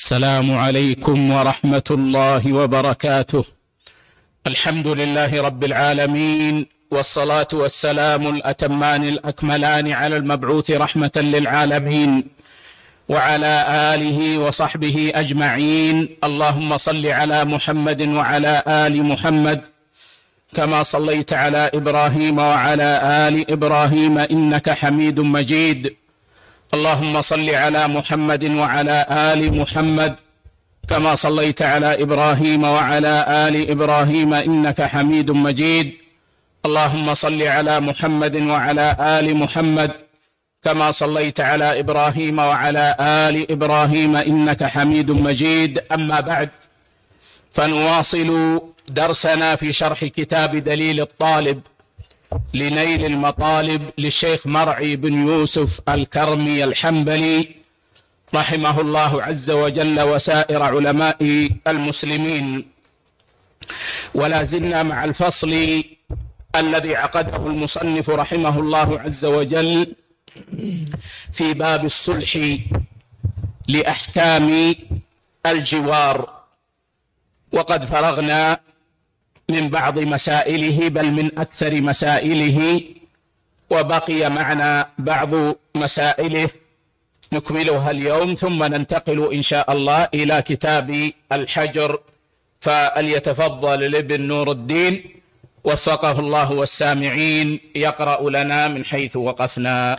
السلام عليكم ورحمة الله وبركاته. الحمد لله رب العالمين، والصلاة والسلام الأتمان الأكملان على المبعوث رحمة للعالمين وعلى آله وصحبه أجمعين. اللهم صل على محمد وعلى آل محمد كما صليت على إبراهيم وعلى آل إبراهيم إنك حميد مجيد. اللهم صل على محمد وعلى آل محمد كما صليت على إبراهيم وعلى آل إبراهيم إنك حميد مجيد. اللهم صل على محمد وعلى آل محمد كما صليت على إبراهيم وعلى آل إبراهيم إنك حميد مجيد. أما بعد، فنواصل درسنا في شرح كتاب دليل الطالب لنيل المطالب للشيخ مرعي بن يوسف الكرمي الحنبلي رحمه الله عز وجل وسائر علماء المسلمين. ولا زلنا مع الفصل الذي عقده المصنف رحمه الله عز وجل في باب الصلح لأحكام الجوار، وقد فرغنا من بعض مسائله، بل من أكثر مسائله، وبقي معنا بعض مسائله نكملها اليوم، ثم ننتقل إن شاء الله إلى كتاب الحجر. فليتفضل الابن نور الدين وفقه الله والسامعين يقرأ لنا من حيث وقفنا.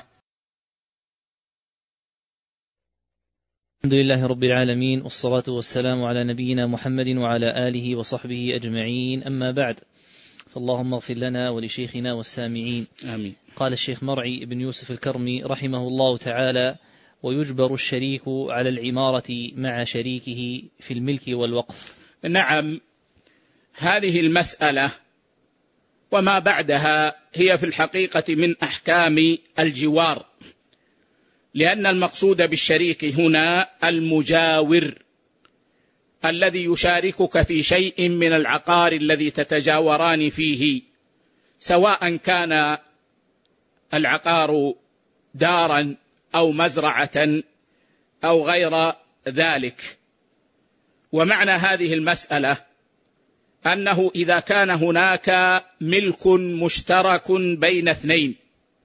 الحمد لله رب العالمين، والصلاة والسلام على نبينا محمد وعلى آله وصحبه أجمعين. أما بعد، فاللهم اغفر لنا ولشيخنا والسامعين، آمين. قال الشيخ مرعي بن يوسف الكرمي رحمه الله تعالى: ويجبر الشريك على العمارة مع شريكه في الملك والوقف. نعم، هذه المسألة وما بعدها هي في الحقيقة من أحكام الجوار، لأن المقصود بالشريك هنا المجاور الذي يشاركك في شيء من العقار الذي تتجاوران فيه، سواء كان العقار دارا أو مزرعة أو غير ذلك. ومعنى هذه المسألة أنه إذا كان هناك ملك مشترك بين اثنين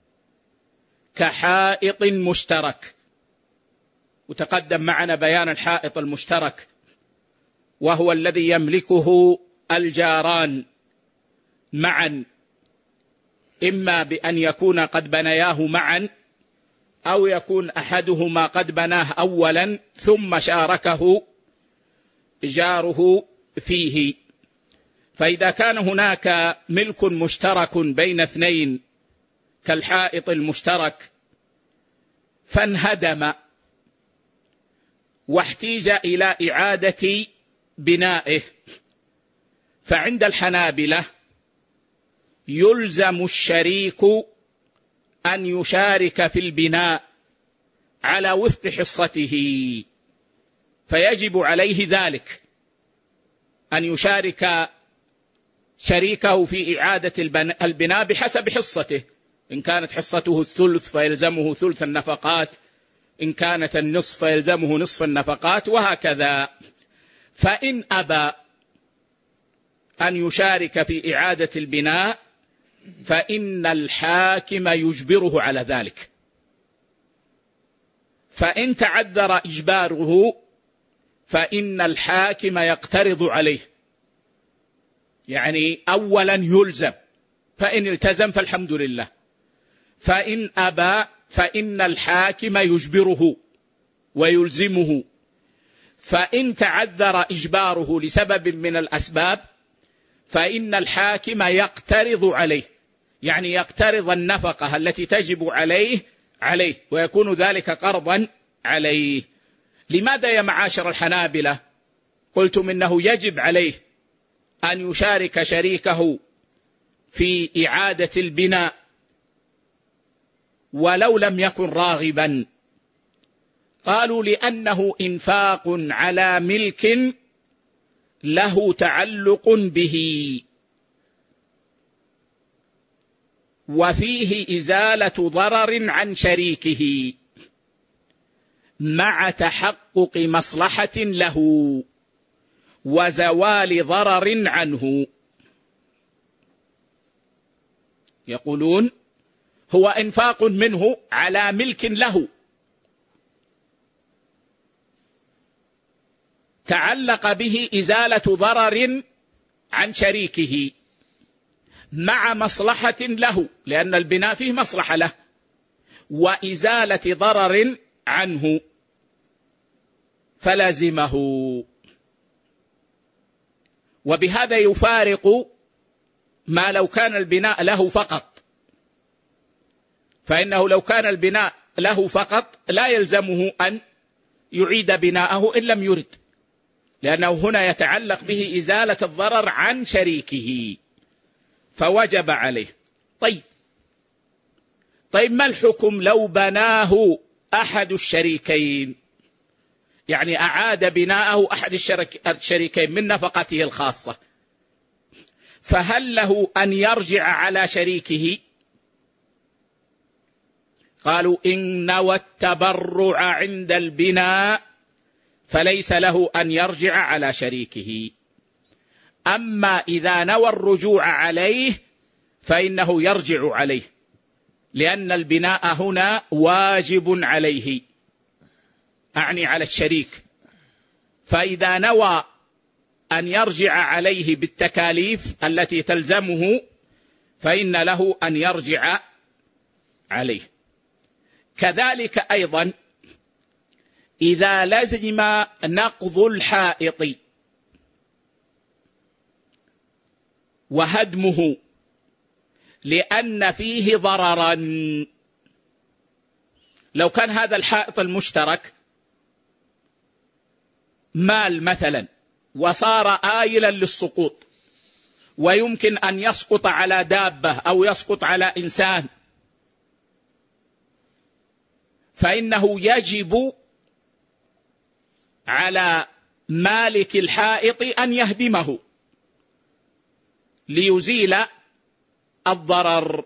كحائط مشترك، وتقدم معنا بيان الحائط المشترك، وهو الذي يملكه الجاران معا، إما بأن يكون قد بنياه معا، أو يكون أحدهما قد بناه أولا ثم شاركه جاره فيه. فإذا كان هناك ملك مشترك بين اثنين كالحائط المشترك فانهدم واحتيج إلى إعادة بنائه، فعند الحنابلة يلزم الشريك أن يشارك في البناء على وفق حصته، فيجب عليه ذلك أن يشارك شريكه في إعادة البناء بحسب حصته. إن كانت حصته الثلث فيلزمه ثلث النفقات، إن كانت النصف فيلزمه نصف النفقات، وهكذا. فإن أبى أن يشارك في إعادة البناء فإن الحاكم يجبره على ذلك. فإن تعذر إجباره فإن الحاكم يقترض عليه، يعني أولا يلزم، فإن التزم فالحمد لله، فإن أبى فإن الحاكم يجبره ويلزمه. فإن تعذر إجباره لسبب من الأسباب فإن الحاكم يقترض عليه، يعني يقترض النفقة التي تجب عليه ويكون ذلك قرضا عليه. لماذا يا معاشر الحنابلة قلتم إنه يجب عليه أن يشارك شريكه في إعادة البناء ولو لم يكن راغبا؟ قالوا لأنه إنفاق على ملك له تعلق به، وفيه إزالة ضرر عن شريكه. مع تحقق مصلحة له وزوال ضرر عنه. يقولون هو إنفاق منه على ملك له تعلق به إزالة ضرر عن شريكه مع مصلحة له، لأن البناء فيه مصلحة له، وإزالة ضرر عنه فلازمه. وبهذا يفارق ما لو كان البناء له فقط، فإنه لو كان البناء له فقط لا يلزمه أن يعيد بناءه إن لم يرد، لأنه هنا يتعلق به إزالة الضرر عن شريكه فوجب عليه. طيب ما الحكم لو بناه أحد الشريكين، يعني أعاد بناءه أحد الشريكين من نفقته الخاصة، فهل له أن يرجع على شريكه؟ قالوا إن نوى التبرع عند البناء فليس له أن يرجع على شريكه، أما إذا نوى الرجوع عليه فإنه يرجع عليه، لأن البناء هنا واجب عليه، أعني على الشريك، فإذا نوى أن يرجع عليه بالتكاليف التي تلزمه فإن له أن يرجع عليه. كذلك أيضا إذا لزم نقض الحائط وهدمه لأن فيه ضررا، لو كان هذا الحائط المشترك مال مثلا وصار آيلا للسقوط، ويمكن أن يسقط على دابة أو يسقط على إنسان، فإنه يجب على مالك الحائط أن يهدمه ليزيل الضرر،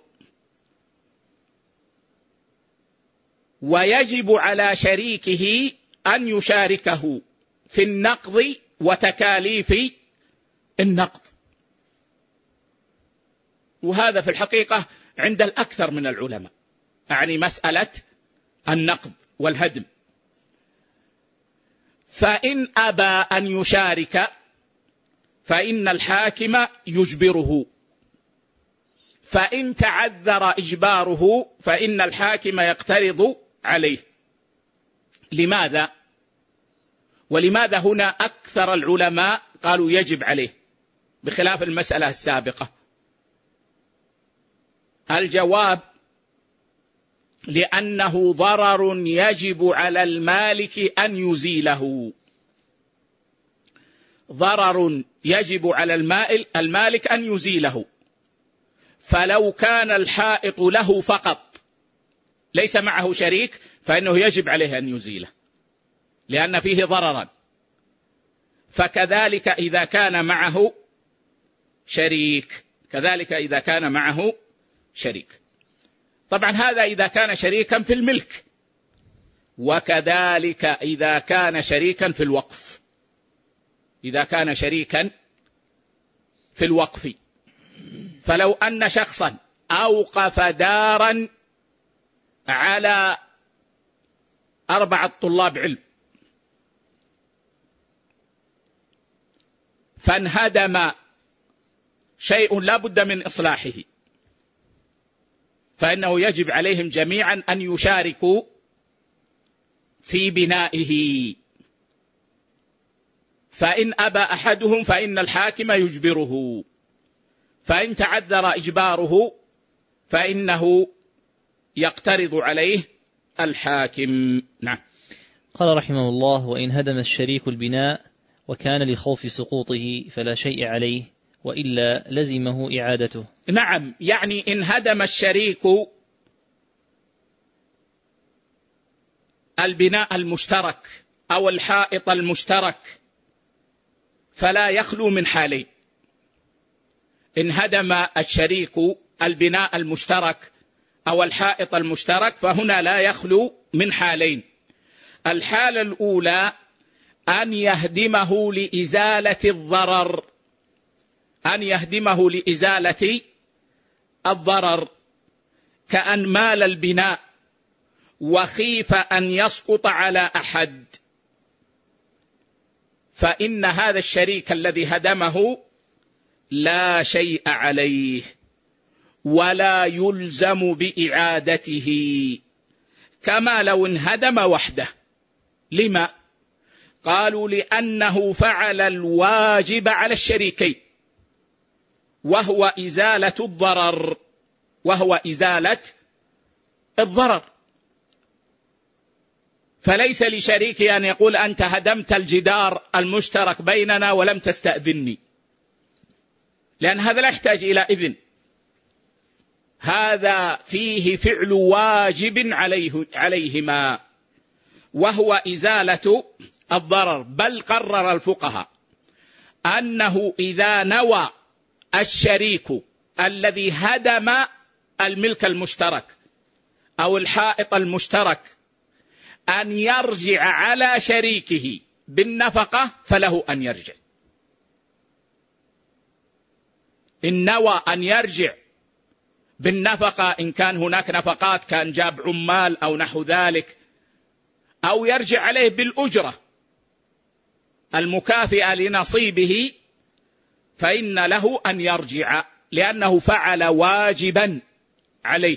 ويجب على شريكه أن يشاركه في النقض وتكاليف النقض. وهذا في الحقيقة عند الأكثر من العلماء، يعني مسألة النقض والهدم. فإن أبى أن يشارك فإن الحاكم يجبره، فإن تعذر إجباره فإن الحاكم يقترض عليه. لماذا؟ ولماذا هنا أكثر العلماء قالوا يجب عليه بخلاف المسألة السابقة؟ الجواب لأنه ضرر يجب على المالك أن يزيله، ضرر يجب على المالك أن يزيله. فلو كان الحائط له فقط ليس معه شريك فإنه يجب عليه أن يزيله لأن فيه ضررا، فكذلك إذا كان معه شريك، كذلك إذا كان معه شريك. طبعا هذا إذا كان شريكا في الملك، وكذلك إذا كان شريكا في الوقف، إذا كان شريكا في الوقف. فلو أن شخصا أوقف دارا على 4 طلاب علم فانهدم شيء لا بد من إصلاحه، فإنه يجب عليهم جميعا أن يشاركوا في بنائه، فإن أبى أحدهم فإن الحاكم يجبره، فإن تعذر إجباره فإنه يقترض عليه الحاكم. نعم. قال رحمه الله: وإن هدم الشريك البناء وكان لخوف سقوطه فلا شيء عليه، وإلا لزمه إعادته. نعم، يعني إن هدم الشريك البناء المشترك أو الحائط المشترك فلا يخلو من حالين. إن هدم الشريك البناء المشترك أو الحائط المشترك فهنا لا يخلو من حالين: الحالة الأولى أن يهدمه لإزالة الضرر، أن يهدمه لإزالة الضرر، كأن مال البناء وخيف أن يسقط على أحد، فإن هذا الشريك الذي هدمه لا شيء عليه ولا يلزم بإعادته، كما لو انهدم وحده. لما؟ قالوا لأنه فعل الواجب على الشريكين، وهو إزالة الضرر، وهو إزالة الضرر. فليس لشريكي أن يقول أنت هدمت الجدار المشترك بيننا ولم تستأذني، لأن هذا لا يحتاج إلى إذن، هذا فيه فعل واجب عليهما وهو إزالة الضرر. بل قرر الفقهاء أنه إذا نوى الشريك الذي هدم الملك المشترك أو الحائط المشترك أن يرجع على شريكه بالنفقة فله أن يرجع. إن نوى أن يرجع بالنفقة، إن كان هناك نفقات، كان جاب عمال أو نحو ذلك، أو يرجع عليه بالأجرة المكافئة لنصيبه، فإن له أن يرجع، لأنه فعل واجبا عليه،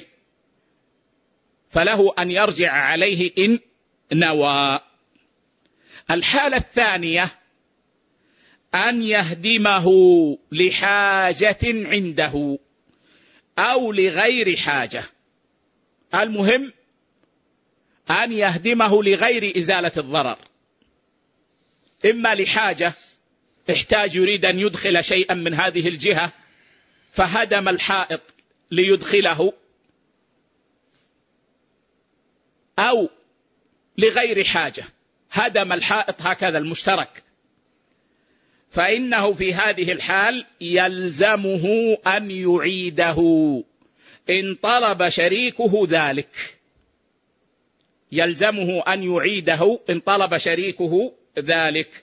فله أن يرجع عليه إن نوى. الحالة الثانية أن يهدمه لحاجة عنده أو لغير حاجة. المهم أن يهدمه لغير إزالة الضرر، إما لحاجة، احتاج يريد أن يدخل شيئا من هذه الجهة فهدم الحائط ليدخله، أو لغير حاجة هدم الحائط هكذا المشترك، فإنه في هذه الحال يلزمه أن يعيده إن طلب شريكه ذلك، يلزمه أن يعيده إن طلب شريكه ذلك،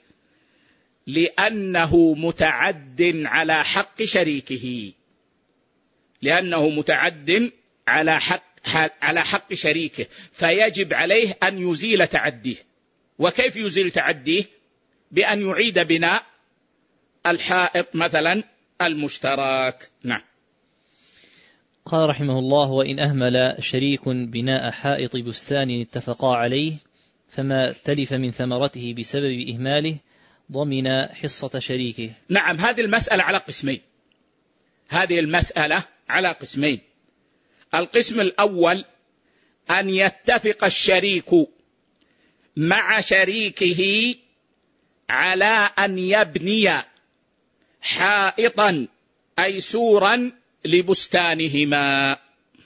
لأنه متعد على حق شريكه، لأنه متعد على حق شريكه، فيجب عليه أن يزيل تعديه. وكيف يزيل تعديه؟ بأن يعيد بناء الحائط مثلا المشترك. نعم. قال رحمه الله: وإن أهمل شريك بناء حائط بستان اتفقا عليه فما تلف من ثمرته بسبب إهماله ضمن حصة شريكه. نعم، هذه المسألة على قسمين، هذه المسألة على قسمين. القسم الأول أن يتفق الشريك مع شريكه على أن يبني حائطا أي سورا لبستانهما.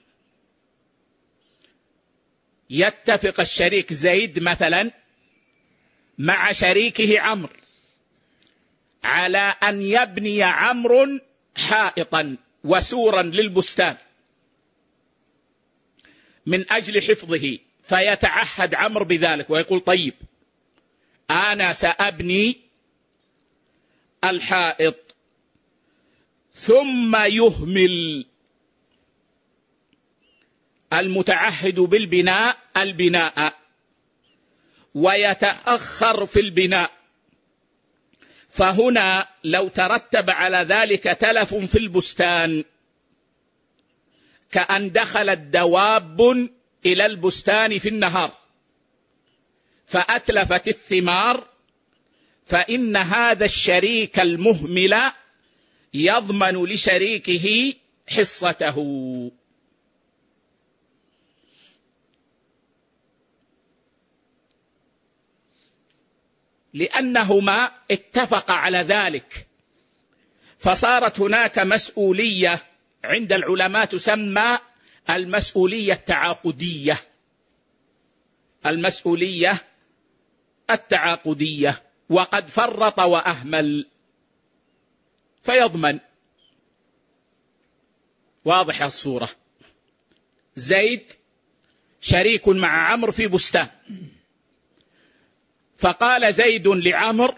يتفق الشريك زيد مثلا مع شريكه عمرو على أن يبني عمرو حائطا وسورا للبستان من أجل حفظه، فيتعهد عمرو بذلك ويقول طيب أنا سأبني الحائط، ثم يهمل المتعهد بالبناء البناء ويتأخر في البناء، فهنا لو ترتب على ذلك تلف في البستان كأن دخلت دواب إلى البستان في النهار فأتلفت الثمار، فإن هذا الشريك المهمل يضمن لشريكه حصته. لأنهما اتفقا على ذلك، فصارت هناك مسؤولية عند العلماء تسمى المسؤولية التعاقدية، المسؤولية التعاقدية، وقد فرط وأهمل فيضمن. واضح الصورة؟ زيد شريك مع عمرو في بستان، فقال زيد لعمرو: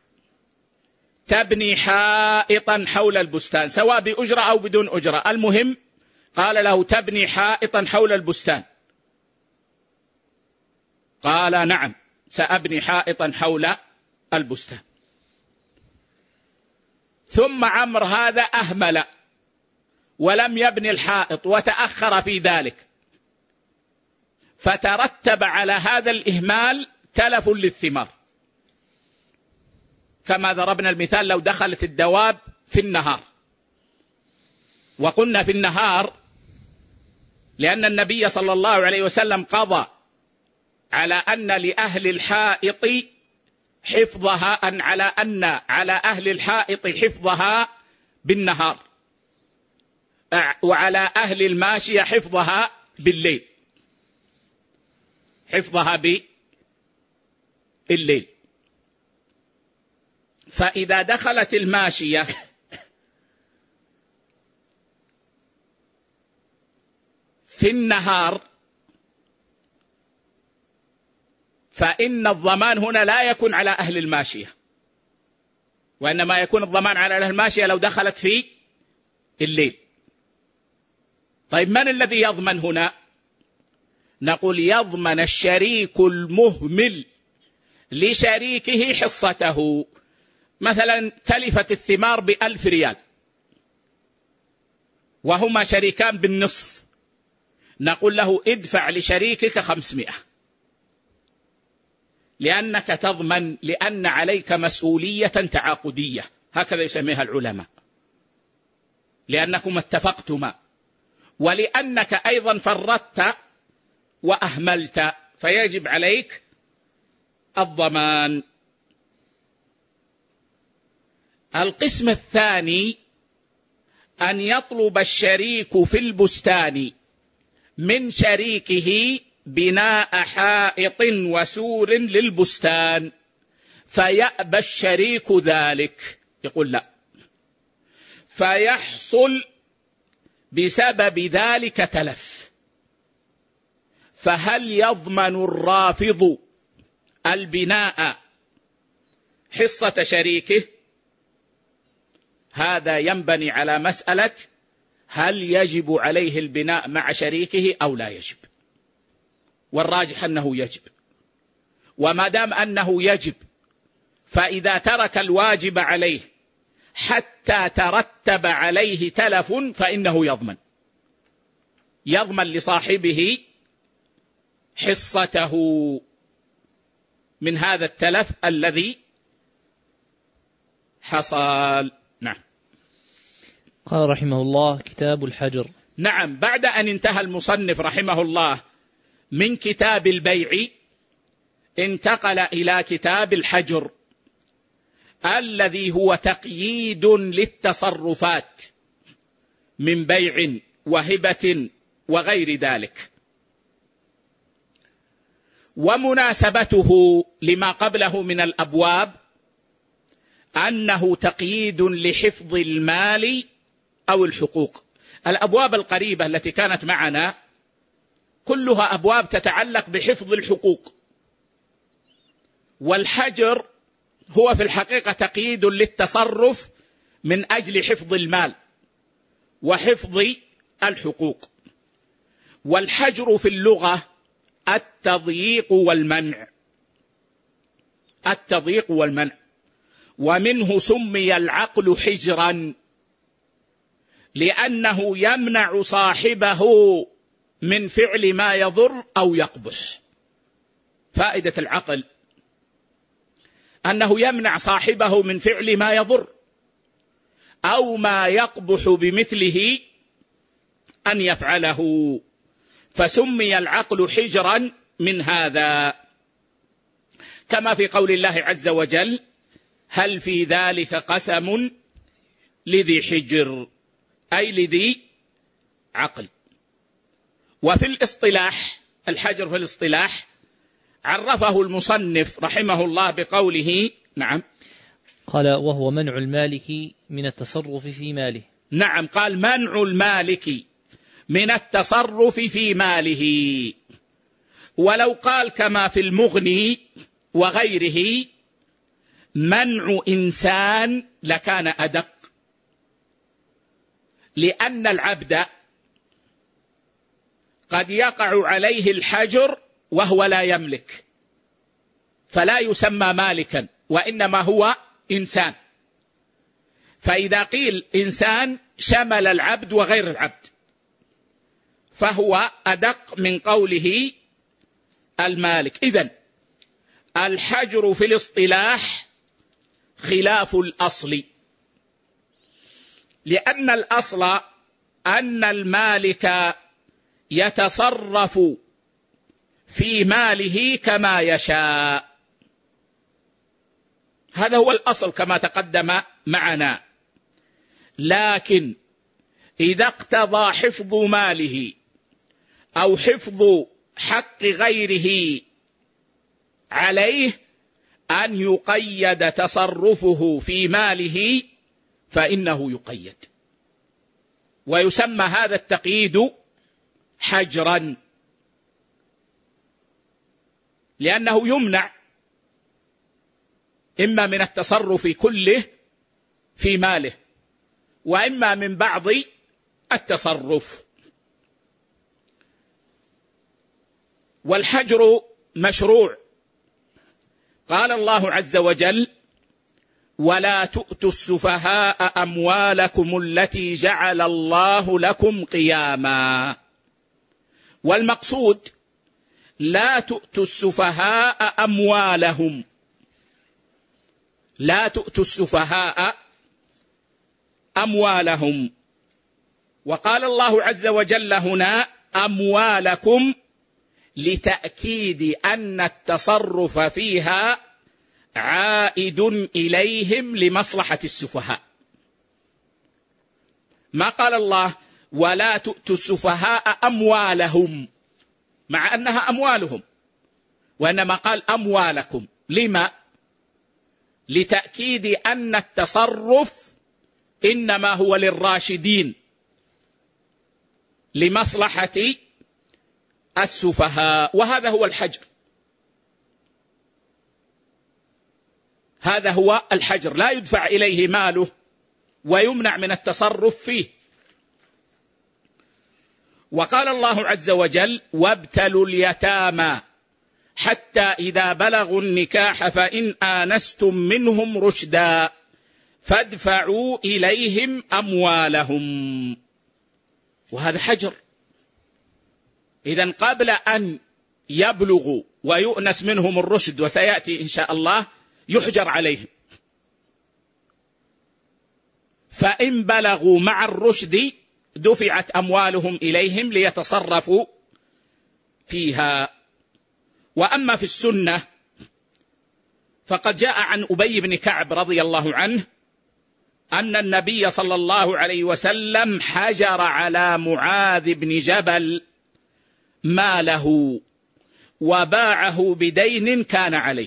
تبني حائطا حول البستان، سواء بأجرة أو بدون أجرة، المهم قال له: تبني حائطا حول البستان. قال: نعم، سأبني حائطا حول البستان. ثم عمرو هذا أهمل ولم يبني الحائط وتأخر في ذلك، فترتب على هذا الإهمال تلف للثمار، كما ضربنا المثال لو دخلت الدواب في النهار. وقلنا في النهار لأن النبي صلى الله عليه وسلم قضى على أن لأهل الحائط حفظها، على أهل الحائط حفظها بالنهار، وعلى أهل الماشية حفظها بالليل، حفظها بالليل. فإذا دخلت الماشية في النهار فإن الضمان هنا لا يكون على أهل الماشية، وإنما يكون الضمان على أهل الماشية لو دخلت في الليل. طيب من الذي يضمن هنا؟ نقول: يضمن الشريك المهمل لشريكه حصته. مثلا تلفت الثمار ب1000 ريال وهما شريكان بالنصف، نقول له: ادفع لشريكك 500، لأنك تضمن، لأن عليك مسؤولية تعاقدية، هكذا يسميها العلماء، لأنكم اتفقتما، ولأنك أيضا فرطت وأهملت فيجب عليك الضمان. القسم الثاني أن يطلب الشريك في البستان من شريكه بناء حائط وسور للبستان، فيأبى الشريك ذلك، يقول لا، فيحصل بسبب ذلك تلف. فهل يضمن الرافض البناء حصة شريكه؟ هذا ينبني على مسألة هل يجب عليه البناء مع شريكه أو لا يجب، والراجح أنه يجب. وما دام أنه يجب، فإذا ترك الواجب عليه حتى ترتب عليه تلف فإنه يضمن لصاحبه حصته من هذا التلف الذي حصل. نعم. قال رحمه الله: كتاب الحجر. نعم، بعد أن انتهى المصنف رحمه الله من كتاب البيع انتقل إلى كتاب الحجر، الذي هو تقييد للتصرفات من بيع وهبة وغير ذلك. ومناسبته لما قبله من الأبواب أنه تقييد لحفظ المال أو الحقوق. الأبواب القريبة التي كانت معنا كلها أبواب تتعلق بحفظ الحقوق، والحجر هو في الحقيقة تقييد للتصرف من أجل حفظ المال وحفظ الحقوق. والحجر في اللغة التضييق والمنع، التضييق والمنع، ومنه سمي العقل حجرا لأنه يمنع صاحبه من فعل ما يضر أو يقبح. فائدة العقل أنه يمنع صاحبه من فعل ما يضر أو ما يقبح بمثله أن يفعله، فسمي العقل حجرا من هذا، كما في قول الله عز وجل: هل في ذلك قسم لذي حجر، أي لذي عقل. وفي الاصطلاح، الحجر في الاصطلاح عرفه المصنف رحمه الله بقوله: نعم، قال: وهو منع المالك من التصرف في ماله. نعم، قال: منع المالك من التصرف في ماله. ولو قال كما في المغني وغيره منع إنسان لكان أدق، لأن العبد قد يقع عليه الحجر وهو لا يملك، فلا يسمى مالكا، وإنما هو إنسان. فإذا قيل إنسان شمل العبد وغير العبد، فهو أدق من قوله المالك. إذن الحجر في الاصطلاح خلاف الأصل، لأن الأصل أن المالك يتصرف في ماله كما يشاء، هذا هو الأصل كما تقدم معنا. لكن إذا اقتضى حفظ ماله أو حفظ حق غيره عليه أن يقيد تصرفه في ماله فإنه يقيد، ويسمى هذا التقييد حجرا، لأنه يمنع إما من التصرف كله في ماله، وإما من بعض التصرف. والحجر مشروع، قال الله عز وجل: ولا تؤتوا السفهاء أموالكم التي جعل الله لكم قياما. والمقصود لا تؤتوا السفهاء أموالهم، لا تؤتوا السفهاء أموالهم. وقال الله عز وجل هنا أموالكم لتأكيد أن التصرف فيها عائد إليهم لمصلحة السفهاء. ما قال الله ولا تؤتوا السفهاء أموالهم مع أنها أموالهم، وإنما قال أموالكم. لما؟ لتأكيد أن التصرف إنما هو للراشدين لمصلحة السفهاء، وهذا هو الحجر. هذا هو الحجر، لا يدفع إليه ماله ويمنع من التصرف فيه. وقال الله عز وجل وابتلوا اليتامى حتى إذا بلغوا النكاح فإن آنستم منهم رشدا فادفعوا إليهم أموالهم. وهذا حجر. إذن قبل أن يبلغوا ويؤنس منهم الرشد، وسيأتي إن شاء الله، يحجر عليهم. فإن بلغوا مع الرشد دفعت أموالهم إليهم ليتصرفوا فيها. وأما في السنة فقد جاء عن أبي بن كعب رضي الله عنه أن النبي صلى الله عليه وسلم حجر على معاذ بن جبل ماله وباعه بدين كان عليه.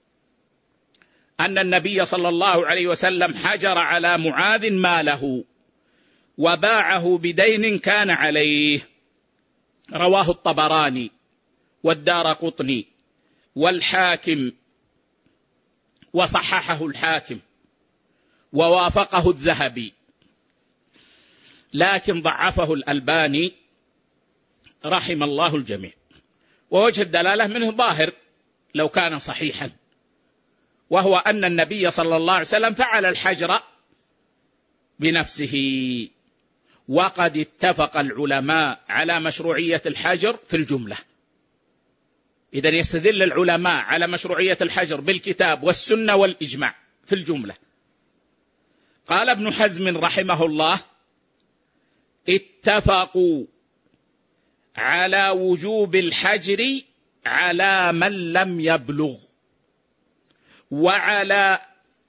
أن النبي صلى الله عليه وسلم حجر على معاذ ماله وباعه بدين كان عليه. رواه الطبراني والدارقطني والحاكم، وصححه الحاكم ووافقه الذهبي، لكن ضعفه الألباني رحم الله الجميع. ووجه الدلالة منه ظاهر لو كان صحيحا، وهو أن النبي صلى الله عليه وسلم فعل الحجر بنفسه. وقد اتفق العلماء على مشروعية الحجر في الجملة. إذن يستدل العلماء على مشروعية الحجر بالكتاب والسنة والإجماع في الجملة. قال ابن حزم رحمه الله اتفقوا على وجوب الحجر على من لم يبلغ، وعلى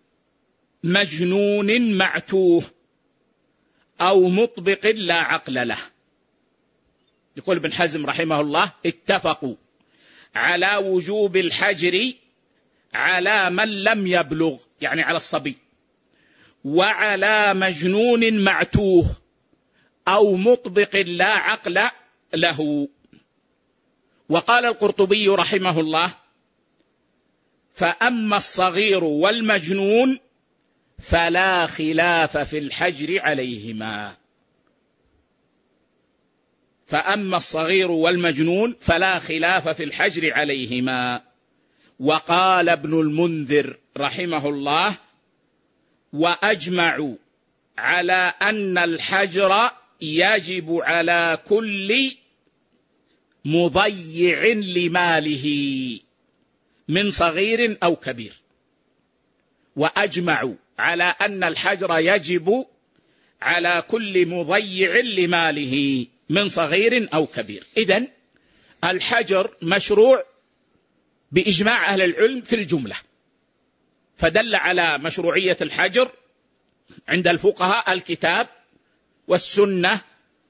مجنون معتوه أو مطبق لا عقل له. يقول ابن حزم رحمه الله اتفقوا على وجوب الحجر على من لم يبلغ، يعني على الصبي، وعلى مجنون معتوه أو مطبق لا عقل له. وقال القرطبي رحمه الله فأما الصغير والمجنون فلا خلاف في الحجر عليهما. فأما الصغير والمجنون فلا خلاف في الحجر عليهما. وقال ابن المنذر رحمه الله: وأجمعوا على أن الحجر يجب على كل مضيع لماله من صغير أو كبير. وأجمعوا على أن الحجر يجب على كل مضيع لماله من صغير أو كبير. إذن الحجر مشروع بإجماع أهل العلم في الجملة، فدل على مشروعية الحجر عند الفقهاء الكتاب والسنة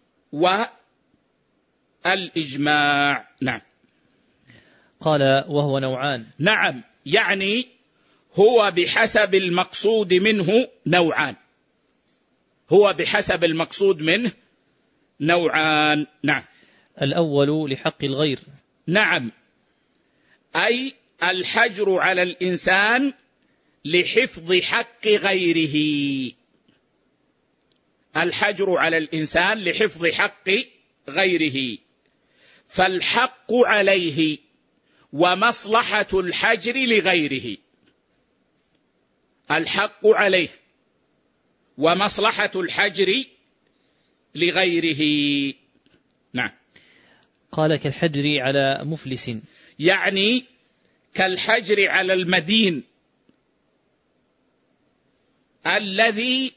والإجماع. نعم. قال: وهو نوعان. نعم، يعني هو بحسب المقصود منه نوعان. هو بحسب المقصود منه نوعان. نعم. الأول لحق الغير. نعم، أي الحجر على الإنسان لحفظ حق غيره. الحجر على الإنسان لحفظ حق غيره، فالحق عليه ومصلحة الحجر لغيره. الحق عليه ومصلحة الحجر لغيره. نعم. قال: كالحجر على مفلس، يعني كالحجر على المدين الذي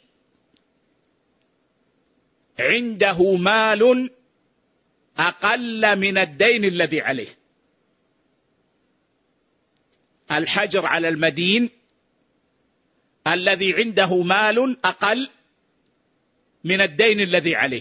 عنده مال أقل من الدين الذي عليه. الحجر على المدين الذي عنده مال أقل من الدين الذي عليه،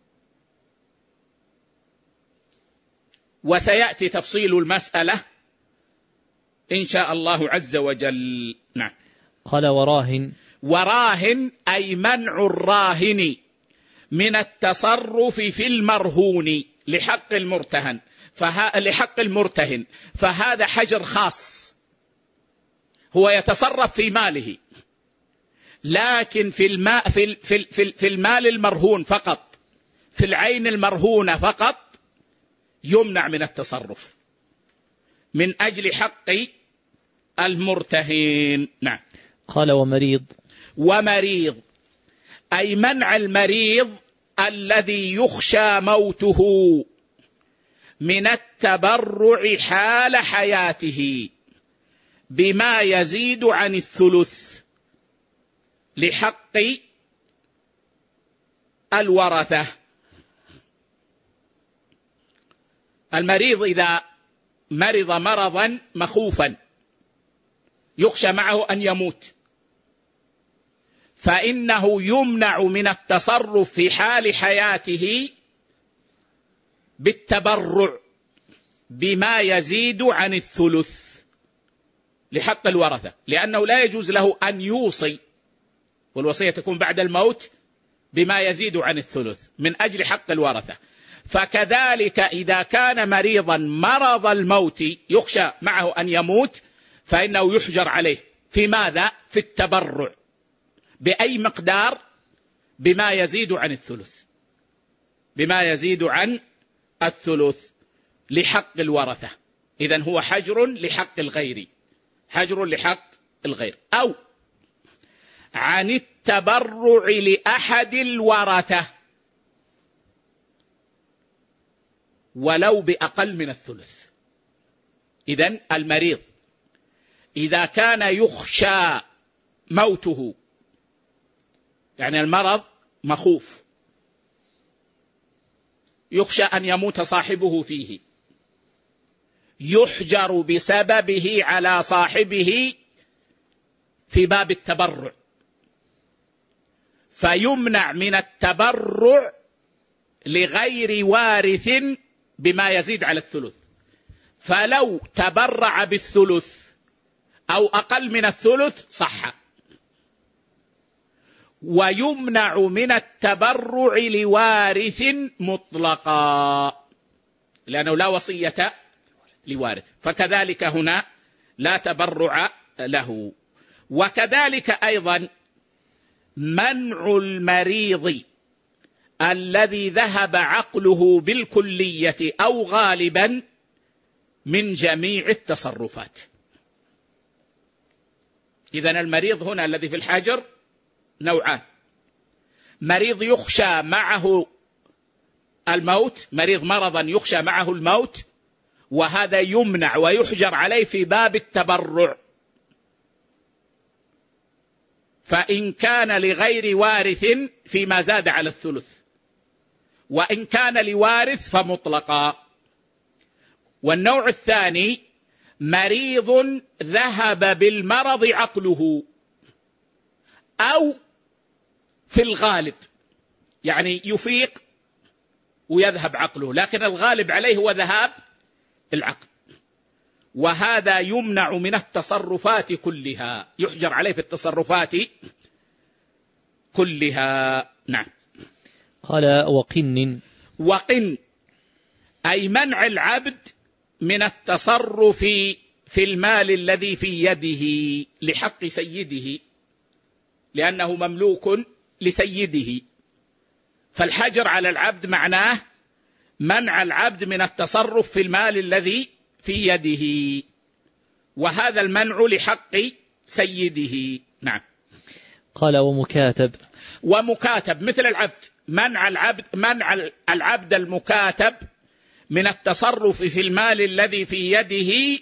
وسيأتي تفصيل المسألة إن شاء الله عز وجل. نعم. قال: وراهن. وراهن أي منع الراهن من التصرف في المرهون لحق المرتهن، لحق المرتهن، فهذا حجر خاص، هو يتصرف في ماله، لكن في المال المرهون فقط، في العين المرهونة فقط يمنع من التصرف من أجل حق المرتهن. نعم. قال: ومريض. ومريض أي منع المريض الذي يخشى موته من التبرع حال حياته بما يزيد عن الثلث لحق الورثة. المريض إذا مرض مرضا مخوفا يخشى معه أن يموت، فإنه يمنع من التصرف في حال حياته بالتبرع بما يزيد عن الثلث لحق الورثة، لأنه لا يجوز له أن يوصي، والوصية تكون بعد الموت، بما يزيد عن الثلث من أجل حق الورثة. فكذلك إذا كان مريضا مرض الموت يخشى معه أن يموت، فإنه يحجر عليه في ماذا؟ في التبرع بأي مقدار؟ بما يزيد عن الثلث، بما يزيد عن الثلث لحق الورثة. إذن هو حجر لحق الغير، حجر لحق الغير، أو عن التبرع لأحد الورثة ولو بأقل من الثلث. إذن المريض إذا كان يخشى موته، يعني المرض مخوف يخشى أن يموت صاحبه فيه، يحجر بسببه على صاحبه في باب التبرع، فيمنع من التبرع لغير وارث بما يزيد على الثلث. فلو تبرع بالثلث أو أقل من الثلث صح. ويمنع من التبرع لوارث مطلقا، لأنه لا وصية لوارث. فكذلك هنا لا تبرع له. وكذلك أيضا منع المريض الذي ذهب عقله بالكلية أو غالبا من جميع التصرفات. إذن المريض هنا الذي في الحجر نوعان: مريض يخشى معه الموت، مريض مرضا يخشى معه الموت، وهذا يمنع ويحجر عليه في باب التبرع، فإن كان لغير وارث فيما زاد على الثلث، وإن كان لوارث فمطلقا. والنوع الثاني مريض ذهب بالمرض عقله، أو في الغالب يعني يفيق ويذهب عقله، لكن الغالب عليه هو ذهاب العقل، وهذا يمنع من التصرفات كلها، يحجر عليه في التصرفات كلها. نعم. قال وقن. وقن أي منع العبد من التصرف في المال الذي في يده لحق سيده، لأنه مملوك لسيده، فالحجر على العبد معناه منع العبد من التصرف في المال الذي في يده، وهذا المنع لحق سيده. نعم. قال ومكاتب. ومكاتب مثل العبد، منع العبد المكاتب من التصرف في المال الذي في يده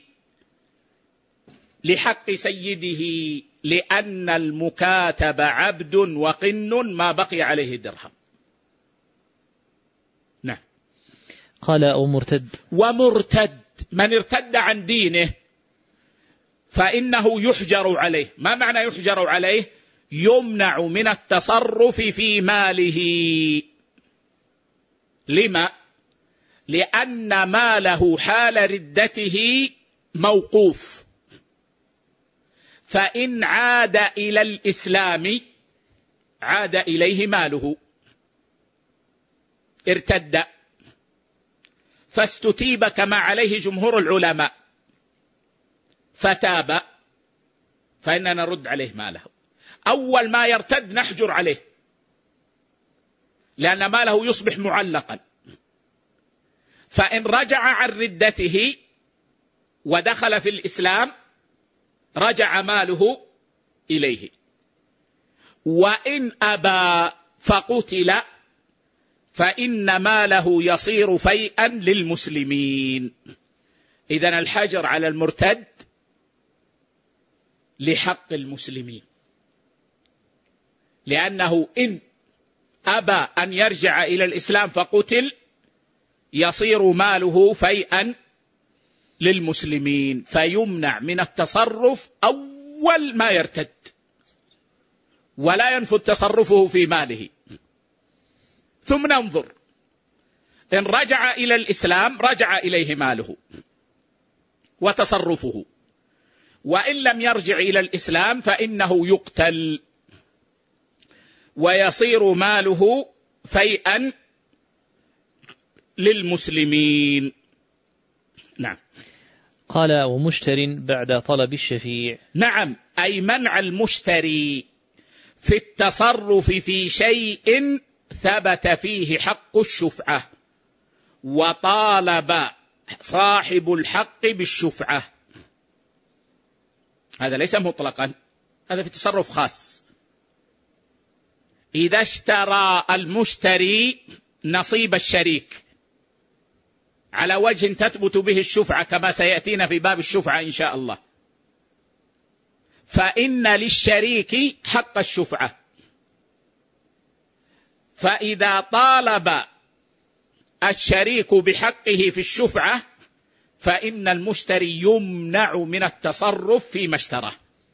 لحق سيده، لأن المكاتب عبد وقن ما بقي عليه درهم. نعم. قال ومرتد. ومرتد من ارتد عن دينه فإنه يحجر عليه. ما معنى يحجر عليه؟ يمنع من التصرف في ماله. لما؟ لأن ماله حال ردته موقوف، فإن عاد إلى الإسلام عاد إليه ماله. ارتد فاستتيب كما عليه جمهور العلماء فتاب، فإننا نرد عليه ماله. أول ما يرتد نحجر عليه، لأن ماله يصبح معلقا، فإن رجع عن ردته ودخل في الإسلام رجع ماله إليه، وإن أبى فقتل فإن ماله يصير فيئا للمسلمين. إذن الحجر على المرتد لحق المسلمين، لأنه إن أبى أن يرجع إلى الإسلام فقتل يصير ماله فيئا للمسلمين، فيمنع من التصرف أول ما يرتد، ولا ينفذ تصرفه في ماله. ثم ننظر، إن رجع إلى الإسلام رجع إليه ماله وتصرفه، وإن لم يرجع إلى الإسلام فإنه يقتل ويصير ماله فيئا للمسلمين. نعم. قال ومشتر بعد طلب الشفيع. نعم، أي منع المشتري في التصرف في شيء ثبت فيه حق الشفعة وطالب صاحب الحق بالشفعة. هذا ليس مطلقا، هذا في تصرف خاص. إذا اشترى المشتري نصيب الشريك على وجه تثبت به الشفعة كما سيأتينا في باب الشفعة إن شاء الله، فإن للشريك حق الشفعة، فإذا طالب الشريك بحقه في الشفعة فإن المشتري يمنع من التصرف فيما اشتراه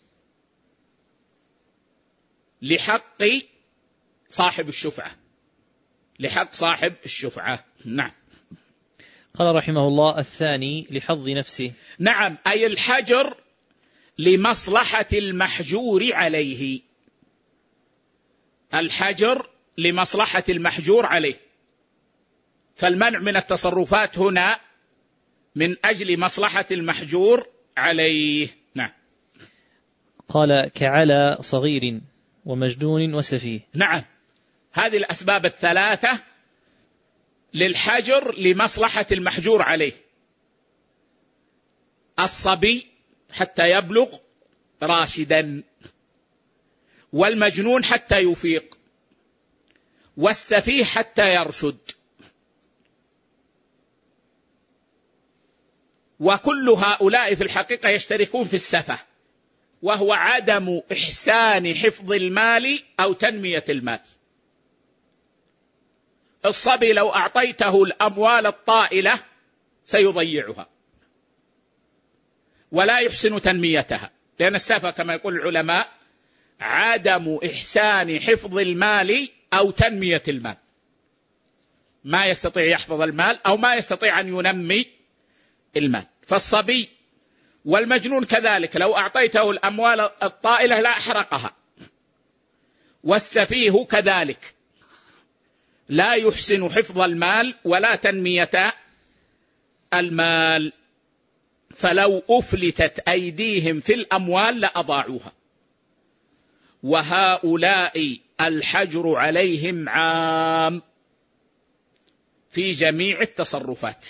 لحق صاحب الشفعة، لحق صاحب الشفعة. نعم. قال رحمه الله الثاني لحظ نفسه. نعم، أي الحجر لمصلحة المحجور عليه، الحجر لمصلحة المحجور عليه، فالمنع من التصرفات هنا من أجل مصلحة المحجور عليه. نعم. قال كعلى صغير ومجنون وسفيه. نعم، هذه الأسباب الثلاثة للحجر لمصلحة المحجور عليه: الصبي حتى يبلغ راشدا، والمجنون حتى يفيق، والسفيه حتى يرشد. وكل هؤلاء في الحقيقة يشتركون في السفة، وهو عدم إحسان حفظ المال أو تنمية المال. الصبي لو أعطيته الأموال الطائلة سيضيعها ولا يحسن تنميتها، لأن السفة كما يقول العلماء عدم إحسان حفظ المال أو تنمية المال، ما يستطيع يحفظ المال أو ما يستطيع أن ينمي المال. فالصبي والمجنون كذلك لو أعطيته الأموال الطائلة لا أحرقها، والسفيه كذلك لا يحسن حفظ المال ولا تنمية المال، فلو أفلتت أيديهم في الأموال لأضاعوها. وهؤلاء الحجر عليهم عام في جميع التصرفات،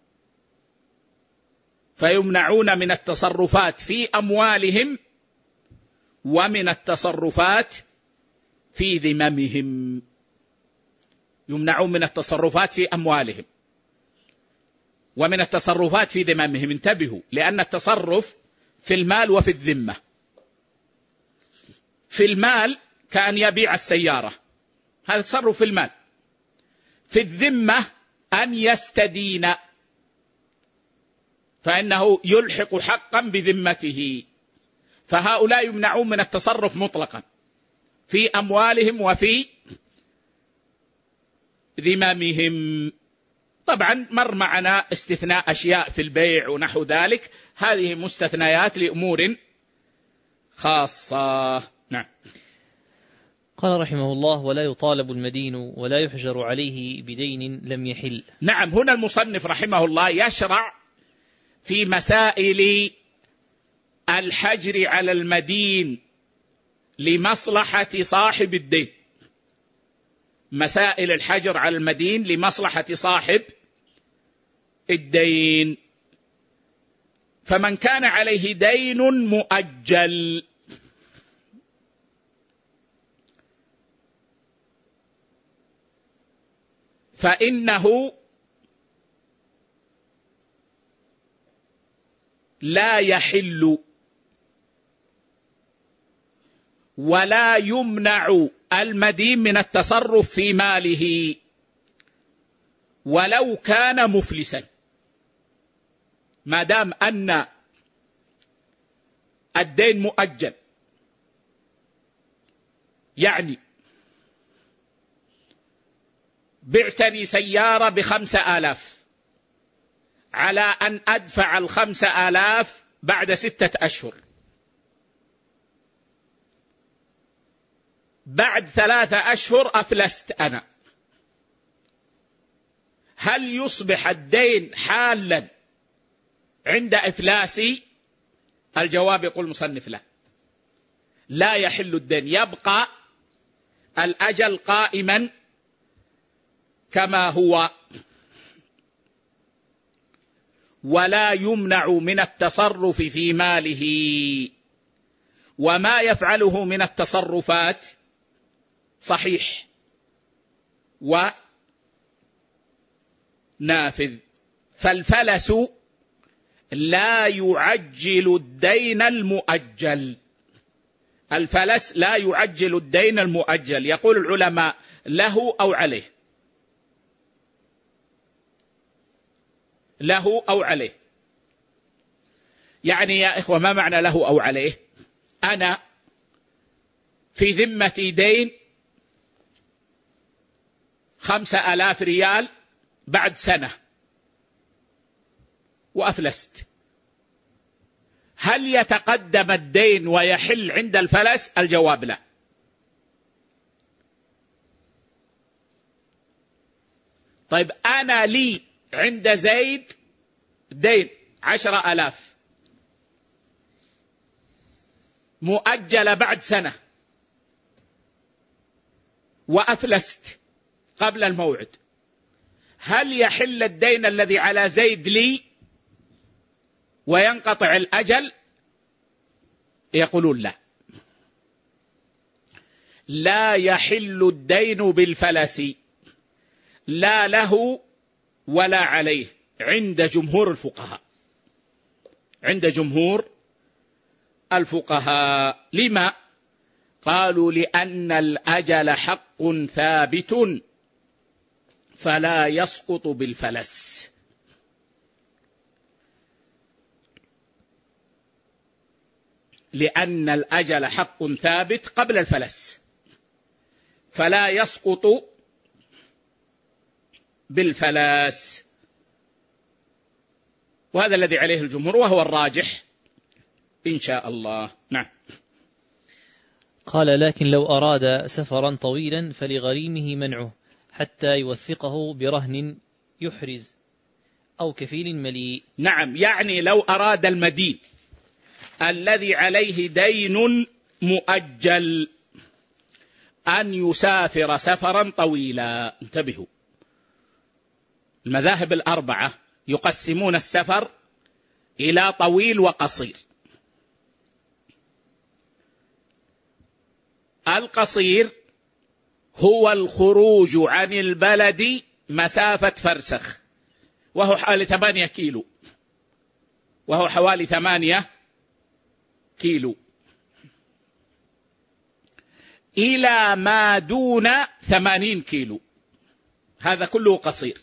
فيمنعون من التصرفات في أموالهم ومن التصرفات في ذممهم. يمنعون من التصرفات في أموالهم ومن التصرفات في ذممهم. انتبهوا، لأن التصرف في المال وفي الذمة. في المال كأن يبيع السيارة، هذا تصرف في المال. في الذمة أن يستدين، فإنه يلحق حقا بذمته. فهؤلاء يمنعون من التصرف مطلقا في أموالهم وفي ذممهم. طبعا مر معنا استثناء أشياء في البيع ونحو ذلك، هذه مستثنيات لأمور خاصة. نعم. قال رحمه الله: ولا يطالب المدين ولا يحجر عليه بدين لم يحل. نعم، هنا المصنف رحمه الله يشرع في مسائل الحجر على المدين لمصلحة صاحب الدين. مسائل الحجر على المدين لمصلحة صاحب الدين. فمن كان عليه دين مؤجل فإنه لا يحل ولا يمنع المدين من التصرف في ماله ولو كان مفلسا، ما دام أن الدين مؤجل. يعني بعتني سيارة ب5,000 على أن أدفع 5,000 بعد 6 أشهر، بعد 3 أشهر أفلست أنا، هل يصبح الدين حالا عند إفلاسي؟ الجواب يقول المصنف لا، لا يحل الدين، يبقى الأجل قائما كما هو، ولا يمنع من التصرف في ماله. وما يفعله من التصرفات صحيح ونافذ. فالفلس لا يعجل الدين المؤجل، الفلس لا يعجل الدين المؤجل. يقول العلماء له أو عليه، له أو عليه. يعني يا إخوة ما معنى له أو عليه؟ أنا في ذمتي دين 5,000 ريال بعد سنة وأفلست، هل يتقدم الدين ويحل عند الفلس؟ الجواب لا. طيب أنا لي عند زيد دين 10,000 مؤجلة بعد سنة وأفلست قبل الموعد، هل يحل الدين الذي على زيد لي وينقطع الأجل؟ يقولون لا، لا يحل الدين بالفلس، لا له ولا عليه، عند جمهور الفقهاء، عند جمهور الفقهاء. لما؟ قالوا لأن الأجل حق ثابت فلا يسقط بالفلس. لأن الأجل حق ثابت قبل الفلس فلا يسقط بالفلاس، وهذا الذي عليه الجمهور وهو الراجح إن شاء الله. نعم. قال: لكن لو أراد سفرا طويلا فلغريمه منعه حتى يوثقه برهن يحرز أو كفيل مليء. نعم، يعني لو أراد المدين الذي عليه دين مؤجل أن يسافر سفرا طويلا. انتبهوا، المذاهب الأربعة يقسمون السفر إلى طويل وقصير. القصير هو الخروج عن البلد مسافة فرسخ، وهو حوالي 8 كيلو، وهو حوالي 8 كيلو، إلى ما دون 80 كيلو، هذا كله قصير.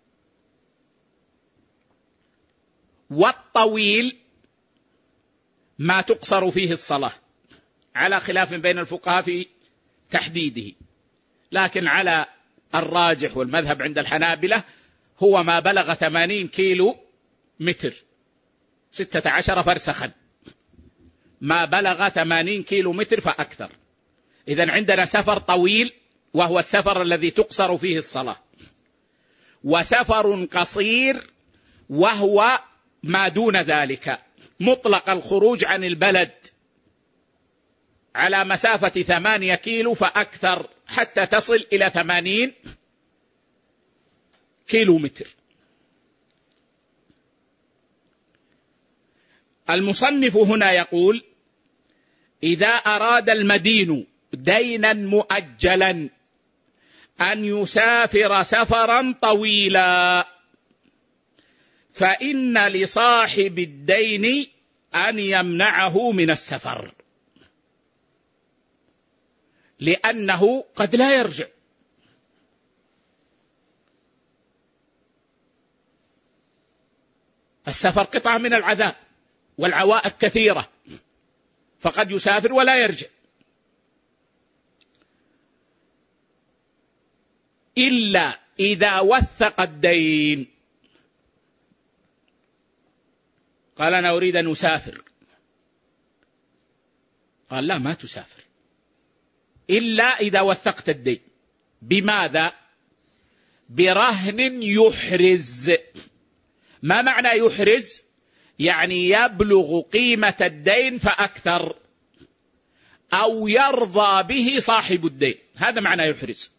والطويل ما تقصر فيه الصلاة، على خلاف بين الفقهاء في تحديده، لكن على الراجح والمذهب عند الحنابلة هو ما بلغ 80 كيلو متر، 16 فرسخا، ما بلغ 80 كيلو متر فأكثر. إذن عندنا سفر طويل وهو السفر الذي تقصر فيه الصلاة، وسفر قصير وهو ما دون ذلك، مطلق الخروج عن البلد على مسافة 8 كيلو فأكثر حتى تصل إلى 80 كيلو متر. المصنف هنا يقول: إذا أراد المدين دينا مؤجلا أن يسافر سفرا طويلا فإن لصاحب الدين أن يمنعه من السفر، لأنه قد لا يرجع. السفر قطعة من العذاب والعوائق كثيرة، فقد يسافر ولا يرجع، إلا إذا وثق الدين. قال: أنا أريد أن أسافر. قال: لا، ما تسافر إلا إذا وثقت الدين. بماذا؟ برهن يحرز. ما معنى يحرز؟ يعني يبلغ قيمة الدين فأكثر، أو يرضى به صاحب الدين، هذا معنى يحرز.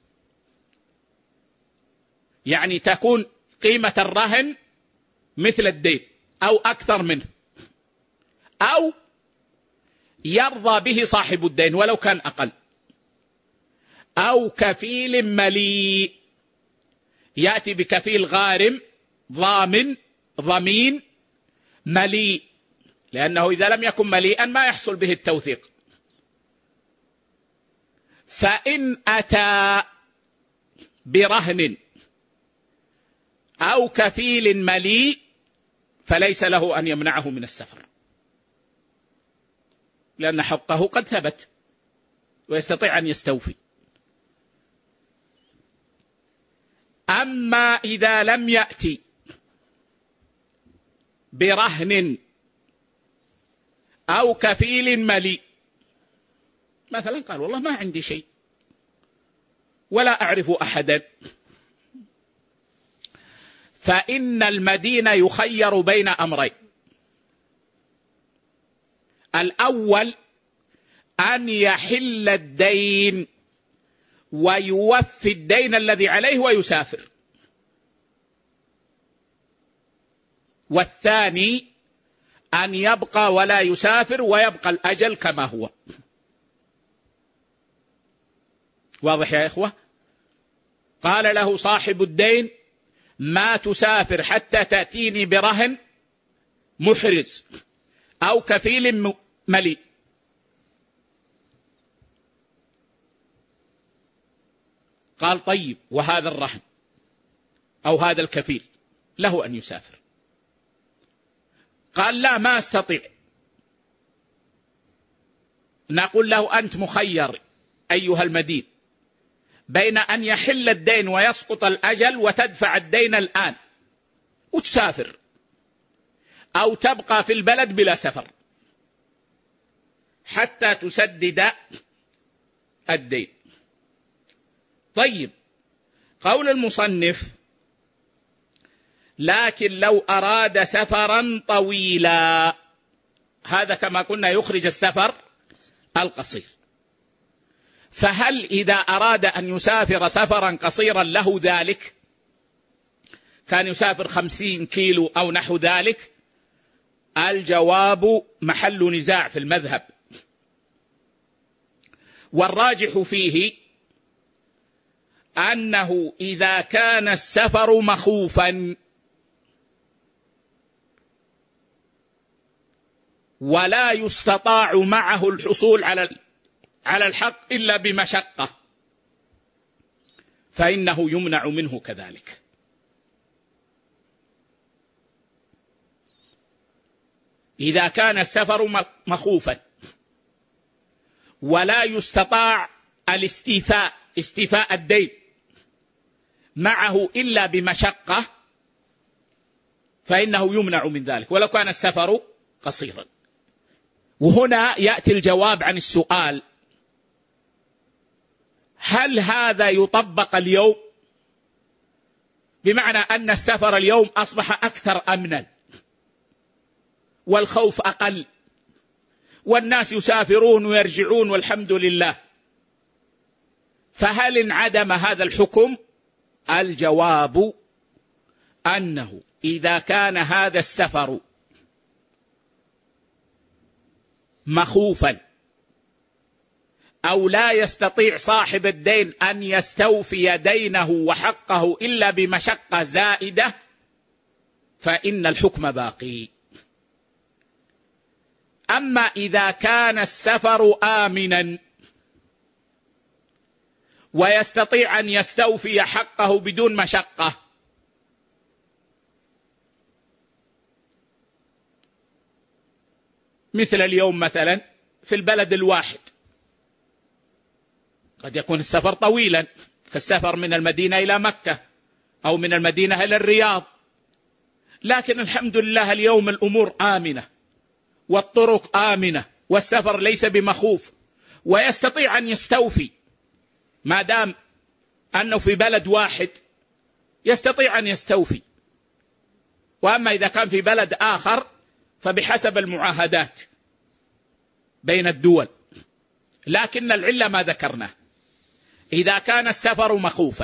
يعني تكون قيمة الرهن مثل الدين أو أكثر منه، أو يرضى به صاحب الدين ولو كان أقل، أو كفيل مليء، يأتي بكفيل غارم ضامن ضمين مليء، لأنه إذا لم يكن مليئا ما يحصل به التوثيق. فإن أتى برهن أو كفيل مليء فليس له أن يمنعه من السفر، لأن حقه قد ثبت ويستطيع أن يستوفي. أما إذا لم يأتي برهن أو كفيل مليء، مثلا قال: والله ما عندي شيء ولا أعرف أحدا، فإن المدين يخير بين أمرين: الأول أن يحل الدين ويوفي الدين الذي عليه ويسافر، والثاني أن يبقى ولا يسافر ويبقى الأجل كما هو. واضح يا إخوة؟ قال له صاحب الدين: ما تسافر حتى تأتيني برهن محرز أو كفيل مليء. قال: طيب، وهذا الرهن أو هذا الكفيل له أن يسافر. قال: لا، ما أستطيع. نقول له: أنت مخير أيها المدين بين أن يحل الدين ويسقط الأجل وتدفع الدين الآن وتسافر، أو تبقى في البلد بلا سفر حتى تسدد الدين. طيب، قول المصنف: لكن لو أراد سفرا طويلا، هذا كما قلنا يخرج السفر القصير. فهل إذا أراد أن يسافر سفرا قصيرا له ذلك، كان يسافر 50 كيلو أو نحو ذلك؟ الجواب محل نزاع في المذهب، والراجح فيه أنه إذا كان السفر مخوفا ولا يستطاع معه الحصول على الحق إلا بمشقة، فإنه يمنع منه كذلك. إذا كان السفر مخوفا ولا يستطاع استيفاء الدين معه إلا بمشقة، فإنه يمنع من ذلك ولو كان السفر قصيرا. وهنا يأتي الجواب عن السؤال: هل هذا يطبق اليوم؟ بمعنى أن السفر اليوم أصبح أكثر أمنا والخوف أقل والناس يسافرون ويرجعون والحمد لله، فهل انعدم هذا الحكم؟ الجواب أنه إذا كان هذا السفر مخوفا أو لا يستطيع صاحب الدين أن يستوفي دينه وحقه إلا بمشقة زائدة، فإن الحكم باقي. أما إذا كان السفر آمنا ويستطيع أن يستوفي حقه بدون مشقة، مثل اليوم مثلا في البلد الواحد، قد يكون السفر طويلا كالسفر من المدينة إلى مكة أو من المدينة إلى الرياض، لكن الحمد لله اليوم الأمور آمنة والطرق آمنة والسفر ليس بمخوف، ويستطيع أن يستوفي ما دام أنه في بلد واحد، يستطيع أن يستوفي. وأما إذا كان في بلد آخر فبحسب المعاهدات بين الدول، لكن العلة ما ذكرناه: إذا كان السفر مخوفا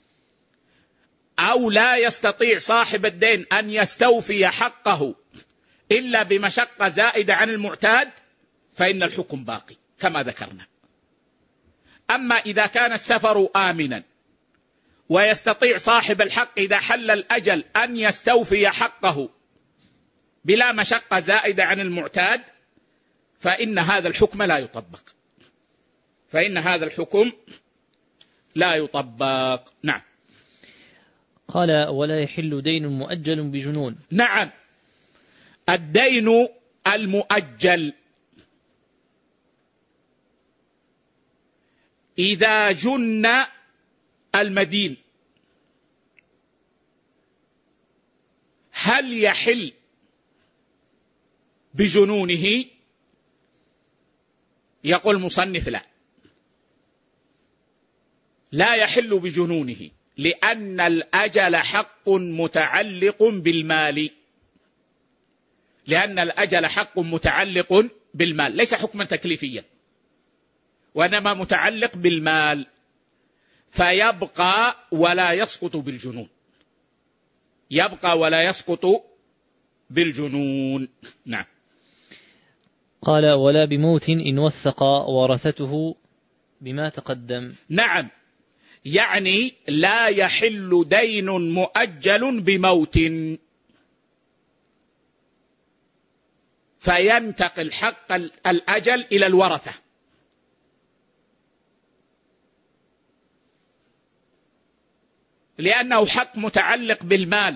أو لا يستطيع صاحب الدين أن يستوفي حقه إلا بمشقة زائدة عن المعتاد، فإن الحكم باقي كما ذكرنا. أما إذا كان السفر آمنا ويستطيع صاحب الحق إذا حل الأجل أن يستوفي حقه بلا مشقة زائدة عن المعتاد، فإن هذا الحكم لا يطبق، فإن هذا الحكم لا يطبق. نعم. قال: ولا يحل دين مؤجل بجنون. نعم، الدين المؤجل إذا جن المدين هل يحل بجنونه؟ يقول المصنف: لا يحل بجنونه، لأن الأجل حق متعلق بالمال، لأن الأجل حق متعلق بالمال، ليس حكما تكليفيا. وإنما متعلق بالمال، فيبقى ولا يسقط بالجنون، يبقى ولا يسقط بالجنون. نعم. قال: ولا بموت إن وثق ورثته بما تقدم. نعم، يعني لا يحل دين مؤجل بموت فينتقل حق الأجل إلى الورثة، لأنه حق متعلق بالمال،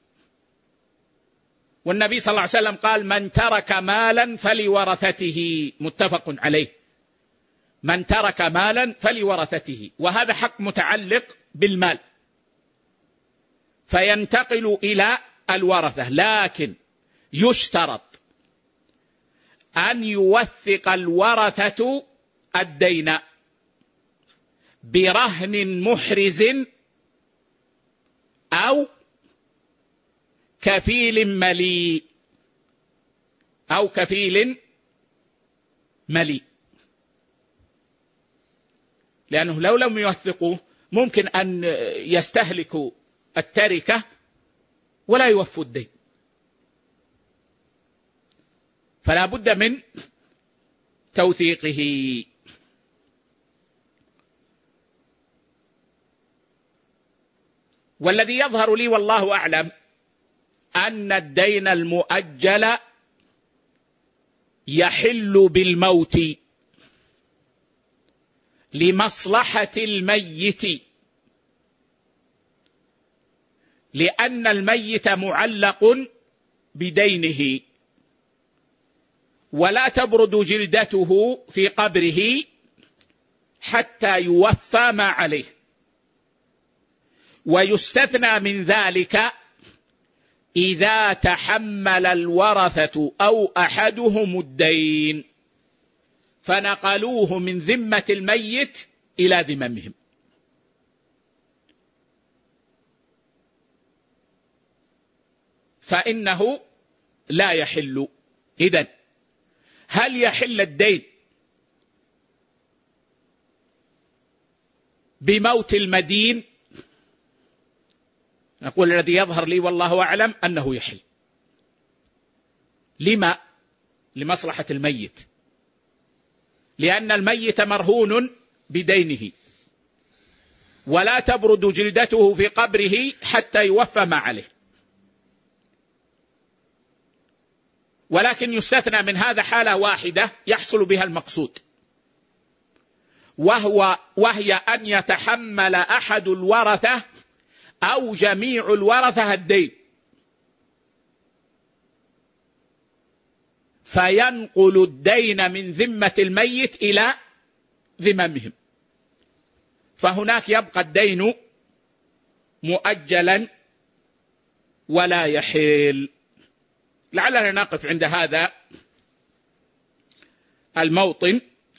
والنبي صلى الله عليه وسلم قال: من ترك مالا فلورثته، متفق عليه، من ترك مالا فلورثته، وهذا حق متعلق بالمال فينتقل إلى الورثة، لكن يشترط أن يوثق الورثة الدين برهن محرز أو كفيل مليء، أو كفيل مليء، لأنه لو لم يوثقوا ممكن أن يستهلكوا التركة ولا يوفوا الدين، فلا بد من توثيقه. والذي يظهر لي والله أعلم أن الدين المؤجل يحل بالموت لمصلحة الميت، لأن الميت معلق بدينه، ولا تبرد جلدته في قبره حتى يوفى ما عليه. ويستثنى من ذلك إذا تحمل الورثة أو أحدهم الدين فنقلوه من ذمة الميت إلى ذممهم. فإنه لا يحل. إذن هل يحل الدين بموت المدين؟ نقول الذي يظهر لي والله أعلم أنه يحل. لما؟ لمصلحة الميت، لأن الميت مرهون بدينه، ولا تبرد جلدته في قبره حتى يوفى ما عليه. ولكن يستثنى من هذا حالة واحدة يحصل بها المقصود، وهي أن يتحمل أحد الورثة أو جميع الورثة الدين فينقل الدين من ذمة الميت إلى ذممهم، فهناك يبقى الدين مؤجلا ولا يحل. لعلنا نقف عند هذا الموطن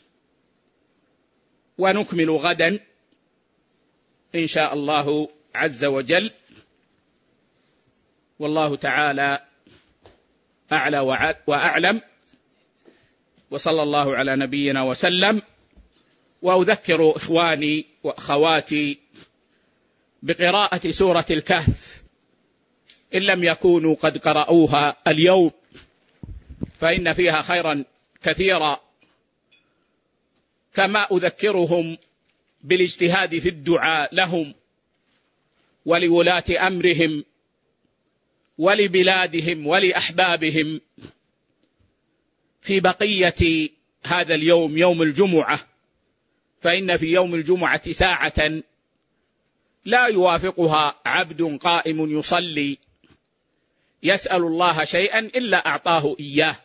ونكمل غدا إن شاء الله عز وجل، والله تعالى أعلى وأعلم، وصلى الله على نبينا وسلم. وأذكر إخواني وأخواتي بقراءة سورة الكهف إن لم يكونوا قد قرأوها اليوم، فإن فيها خيرا كثيرا، كما أذكرهم بالاجتهاد في الدعاء لهم ولولاة أمرهم ولبلادهم ولأحبابهم في بقية هذا اليوم، يوم الجمعة، فإن في يوم الجمعة ساعة لا يوافقها عبد قائم يصلي يسأل الله شيئا إلا أعطاه إياه،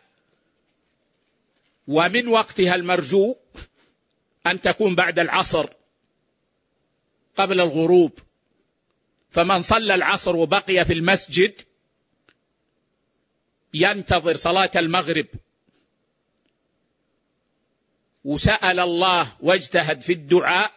ومن وقتها المرجو أن تكون بعد العصر قبل الغروب، فمن صلى العصر وبقي في المسجد ينتظر صلاة المغرب وسأل الله واجتهد في الدعاء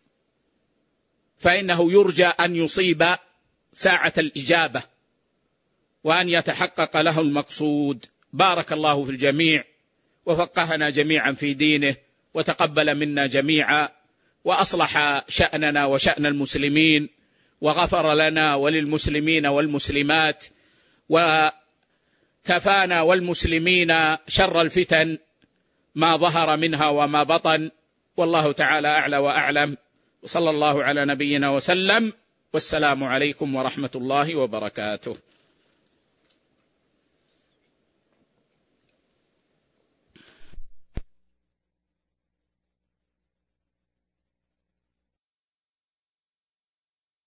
فإنه يرجى أن يصيب ساعة الإجابة وأن يتحقق له المقصود. بارك الله في الجميع وفقهنا جميعا في دينه. وتقبل منا جميعا، وأصلح شأننا وشأن المسلمين، وغفر لنا وللمسلمين والمسلمات، وكفانا والمسلمين شر الفتن ما ظهر منها وما بطن. والله تعالى أعلى وأعلم، وصلى الله على نبينا وسلم، والسلام عليكم ورحمة الله وبركاته.